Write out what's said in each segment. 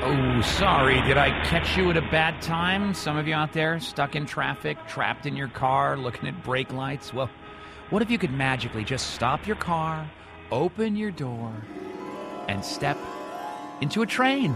Oh, sorry. Did I catch you at a bad time? Some of you out there stuck in traffic, trapped in your car, looking at brake lights? Well, what if you could magically just stop your car, open your door, and step into a train?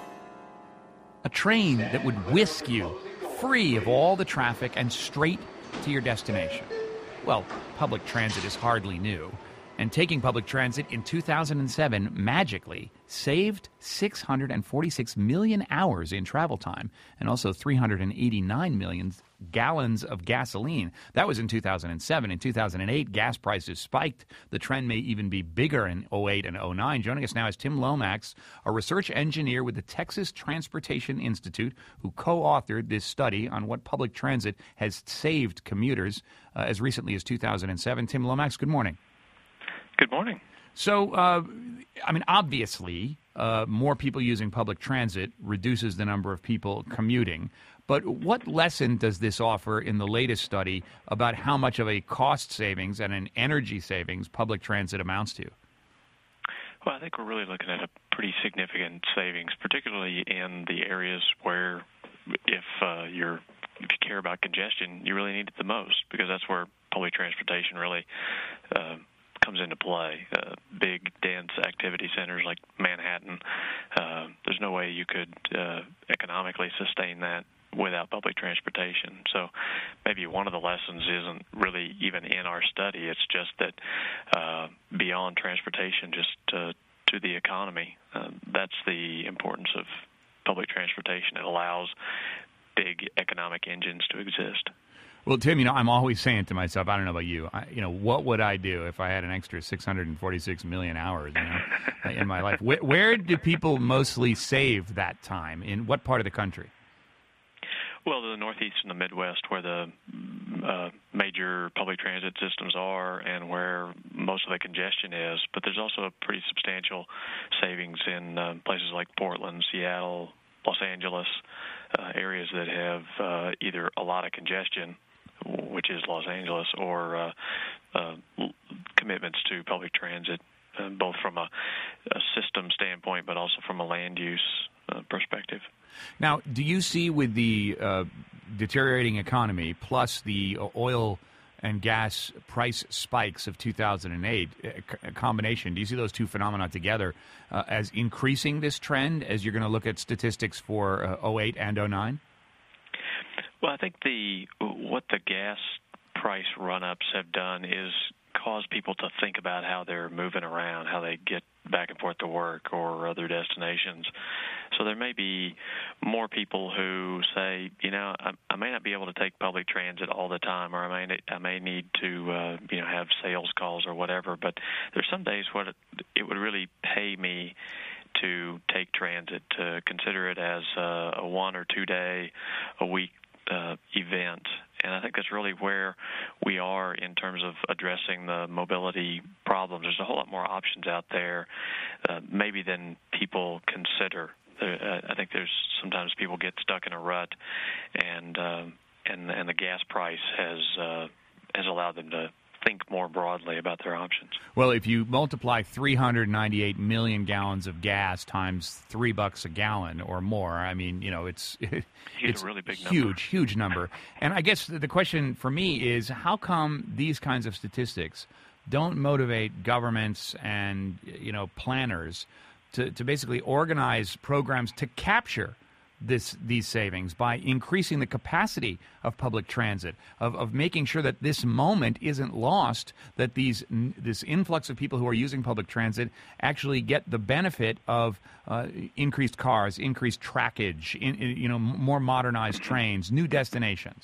A train that would whisk you free of all the traffic and straight to your destination. Well, public transit is hardly new. And taking public transit in 2007 magically saved 646 million hours in travel time and also 389 million gallons of gasoline. That was in 2007. In 2008, gas prices spiked. The trend may even be bigger in 08 and 09. Joining us now is Tim Lomax, a research engineer with the Texas Transportation Institute, who co-authored this study on what public transit has saved commuters as recently as 2007. Tim Lomax, good morning. Good morning. So, obviously, more people using public transit reduces the number of people commuting. But what lesson does this offer in the latest study about how much of a cost savings and an energy savings public transit amounts to? Well, I think we're really looking at a pretty significant savings, particularly in the areas where if you care about congestion, you really need it the most, because that's where public transportation really comes into play. Big, dense activity centers like Manhattan, there's no way you could economically sustain that without public transportation. So maybe one of the lessons isn't really even in our study. It's just that beyond transportation, just to the economy, that's the importance of public transportation. It allows big economic engines to exist. Well, Tim, I'm always saying to myself, I don't know about you, what would I do if I had an extra 646 million hours in my life? Where do people mostly save that time? In what part of the country? Well, the Northeast and the Midwest, where the major public transit systems are and where most of the congestion is. But there's also a pretty substantial savings in places like Portland, Seattle, Los Angeles, areas that have either a lot of congestion, which is Los Angeles, or commitments to public transit, both from a system standpoint but also from a land use perspective. Now, do you see with the deteriorating economy plus the oil and gas price spikes of 2008, a combination, do you see those two phenomena together as increasing this trend as you're going to look at statistics for 08 and 09? Well, I think what the gas price run-ups have done is cause people to think about how they're moving around, how they get back and forth to work or other destinations. So there may be more people who say, I may not be able to take public transit all the time, or I may need to, have sales calls or whatever. But there's some days where it would really pay me to take transit, to consider it as a 1 or 2 day a week event. And I think that's really where we are in terms of addressing the mobility problems. There's a whole lot more options out there, maybe than people consider. I think there's sometimes people get stuck in a rut, and the gas price has allowed them to think more broadly about their options. Well, if you multiply 398 million gallons of gas times $3 a gallon or more, it's a really big number. Huge number. And I guess the question for me is, how come these kinds of statistics don't motivate governments and planners to basically organize programs to capture these savings by increasing the capacity of public transit, of making sure that this moment isn't lost, that this influx of people who are using public transit actually get the benefit of increased cars, increased trackage, more modernized trains, new destinations?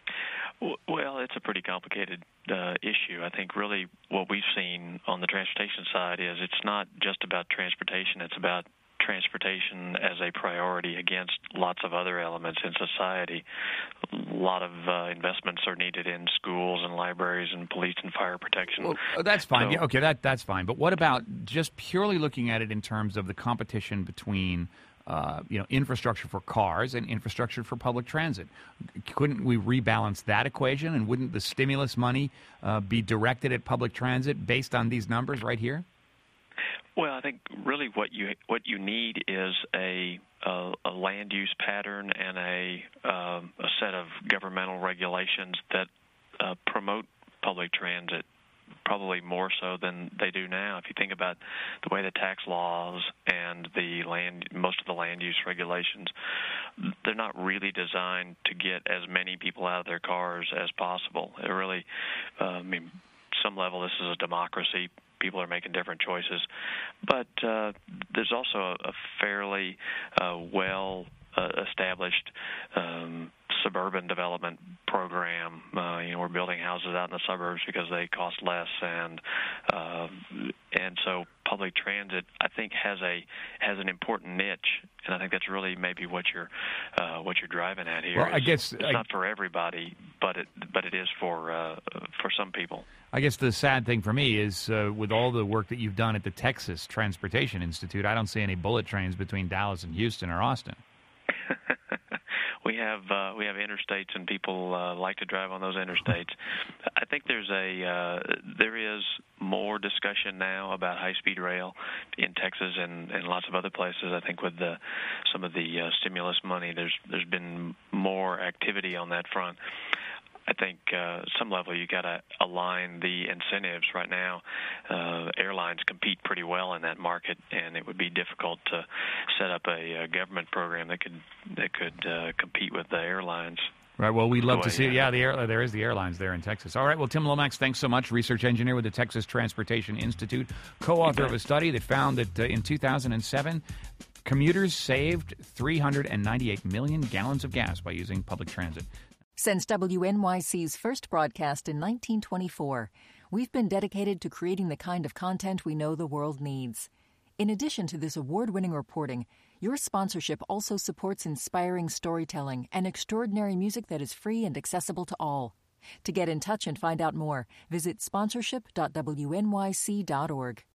Well, it's a pretty complicated issue. I think really what we've seen on the transportation side is it's not just about transportation, it's about transportation as a priority against lots of other elements in society. A lot of investments are needed in schools and libraries and police and fire protection. Well, that's fine. Yeah, okay, that's fine. But what about just purely looking at it in terms of the competition between infrastructure for cars and infrastructure for public transit? Couldn't we rebalance that equation, and wouldn't the stimulus money be directed at public transit based on these numbers right here? Well, I think really what you need is a a land use pattern and a set of governmental regulations that promote public transit probably more so than they do now. If you think about the way the tax laws and most of the land use regulations, they're not really designed to get as many people out of their cars as possible. It really, some level, this is a democracy. People are making different choices. But there's also a fairly well-established suburban development program. We're building houses out in the suburbs because they cost less, and so public transit, I think, has an important niche, and I think that's really maybe what you're driving at here. Well, I guess it's not for everybody, but it is for some people. I guess the sad thing for me is with all the work that you've done at the Texas Transportation Institute, I don't see any bullet trains between Dallas and Houston or Austin. We have interstates, and people like to drive on those interstates. I think there is more discussion now about high-speed rail in Texas and lots of other places. I think with some of the stimulus money, there's been more activity on that front. I think some level you got to align the incentives. Right now, airlines compete pretty well in that market, and it would be difficult to set up a government program that could compete with the airlines. Right. Well, we'd love to see it. Yeah, there is the airlines there in Texas. All right. Well, Tim Lomax, thanks so much. Research engineer with the Texas Transportation Institute, co-author of a study that found that in 2007, commuters saved 398 million gallons of gas by using public transit. Since WNYC's first broadcast in 1924, we've been dedicated to creating the kind of content we know the world needs. In addition to this award-winning reporting, your sponsorship also supports inspiring storytelling and extraordinary music that is free and accessible to all. To get in touch and find out more, visit sponsorship.wnyc.org.